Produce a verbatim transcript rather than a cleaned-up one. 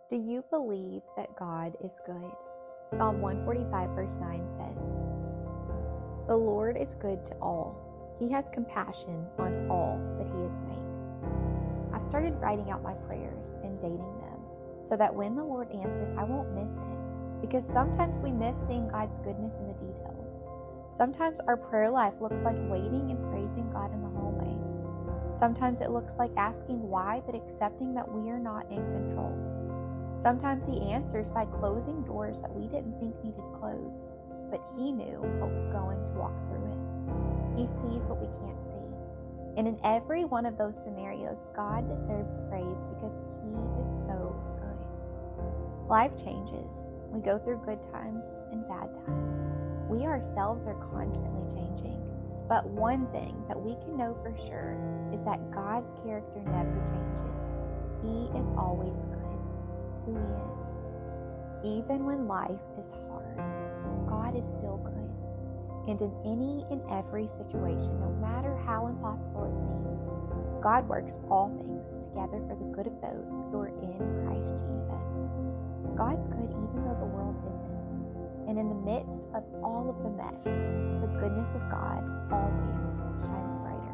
Do you believe that God is good? Psalm one forty-five verse nine says, "The Lord is good to all. He has compassion on all that he has made." I've started writing out my prayers and dating them so that when the Lord answers, I won't miss it. Because sometimes we miss seeing God's goodness in the details. Sometimes our prayer life looks like waiting and praising God in the hallway. Sometimes it looks like asking why, but accepting that we are not in control. Sometimes he answers by closing doors that we didn't think needed closed, but he knew what was going to walk through it. He sees what we can't see. And in every one of those scenarios, God deserves praise because he is so good. Life changes. We go through good times and bad times. We ourselves are constantly changing. But one thing that we can know for sure is that God's character never changes. He is always good. It's who he is. Even when life is hard, God is still good. And in any and every situation, no matter how impossible it seems, God works all things together for the good of those who are in Christ Jesus. God's good even though the world isn't. And in the midst of all of the mess, the goodness of God always shines brighter.